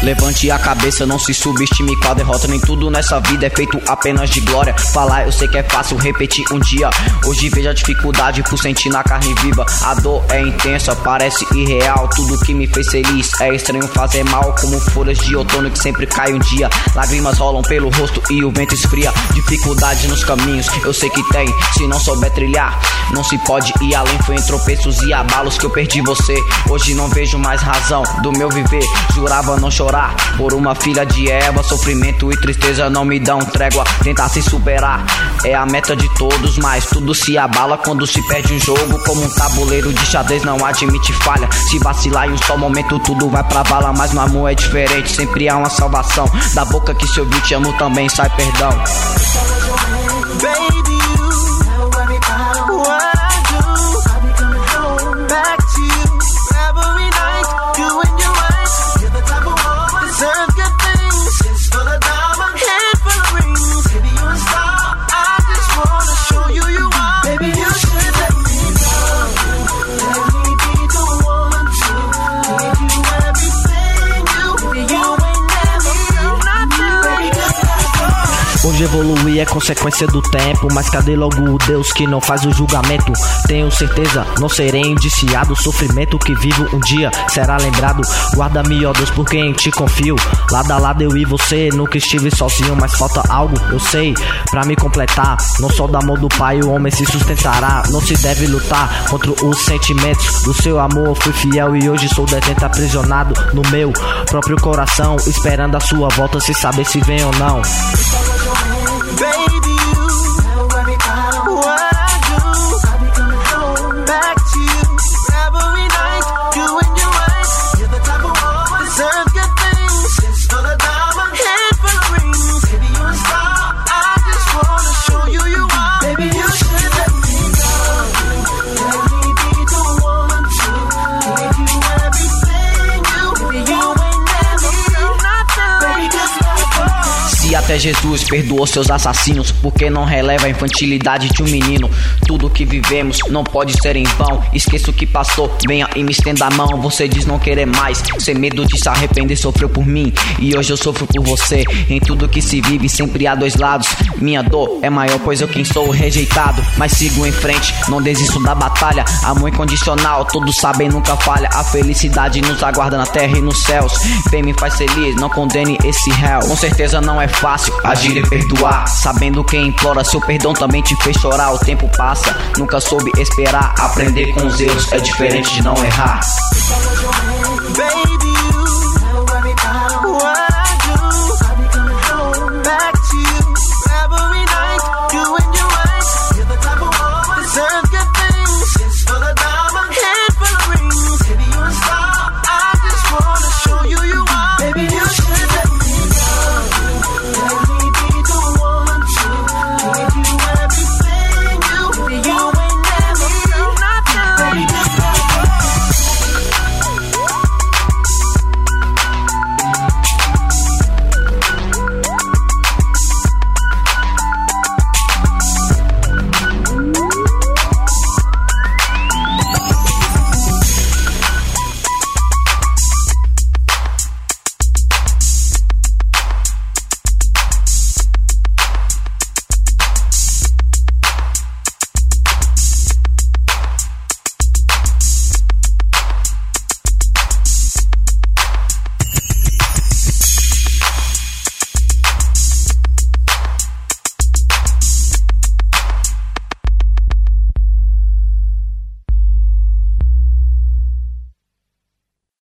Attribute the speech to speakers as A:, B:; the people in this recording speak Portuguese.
A: Levante a cabeça, não se subestime com a derrota. Nem tudo nessa vida é feito apenas de glória. Falar eu sei que é fácil, repetir um dia. Hoje vejo a dificuldade por sentir na carne viva. A dor é intensa, parece irreal. Tudo que me fez feliz é estranho fazer mal. Como folhas de outono que sempre cai um dia. Lágrimas rolam pelo rosto e o vento esfria. Dificuldades nos caminhos, eu sei que tem. Se não souber trilhar, não se pode ir além. Foi em tropeços e abalos que eu perdi você. Hoje não vejo mais razão do meu viver. Jurava não chorar por uma filha de Eva. Sofrimento e tristeza não me dão trégua. Tentar se superar é a meta de todos, mas tudo se abala quando se perde um jogo. Como um tabuleiro de xadrez não admite falha. Se vacilar em um só momento tudo vai pra vala. Mas no amor é diferente, sempre há uma salvação. Da boca que se ouviu te amo também sai perdão.
B: Baby, you never worry about what I do. I'll be coming home back to you every night. You and your wife, you're the type of woman deserve good things. Kiss full of diamonds, head full of rings. Baby, you a star. I just wanna show you you are. Baby, you should let me know. Let me be the one to give you everything you ain't never felt nothing. Baby, just let go.
C: Hoje evoluir é consequência do tempo, mas cadê logo o Deus que não faz o julgamento? Tenho certeza, não serei indiciado. O sofrimento que vivo um dia será lembrado. Guarda-me, ó Deus, porque em ti confio. Lado a lado eu e você, nunca estive sozinho. Mas falta algo, eu sei, pra me completar. Não só do amor do pai o homem se sustentará. Não se deve lutar contra os sentimentos. Do seu amor fui fiel e hoje sou detento, aprisionado no meu próprio coração, esperando a sua volta sem saber se vem ou não.
B: Baby, you never worry about what I do. I'll be coming home back to you every night. You and your wife, you're the type of woman deserve good things. Kiss full of diamonds, head full of rings. Baby, you a star. I just wanna show you you are. Baby, you should let me know. Let me be the one to give you everything you ain't never felt nothing. Baby, just let go.
A: Se até Jesus perdoou seus assassinos, por que não releva a infantilidade de um menino? Tudo que vivemos não pode ser em vão. Esqueça o que passou, venha e me estenda a mão. Você diz não querer mais, sem medo de se arrepender. Sofreu por mim e hoje eu sofro por você. Em tudo que se vive sempre há dois lados. Minha dor é maior pois eu quem sou rejeitado. Mas sigo em frente, não desisto da batalha. Amor incondicional, todos sabem nunca falha. A felicidade nos aguarda na terra e nos céus. Vem me faz feliz, não condene esse réu. Com certeza não é fácil agir e perdoar, sabendo quem implora seu perdão também te fez chorar. O tempo passa, nunca soube esperar. Aprender com os erros é diferente de não errar.
B: Baby,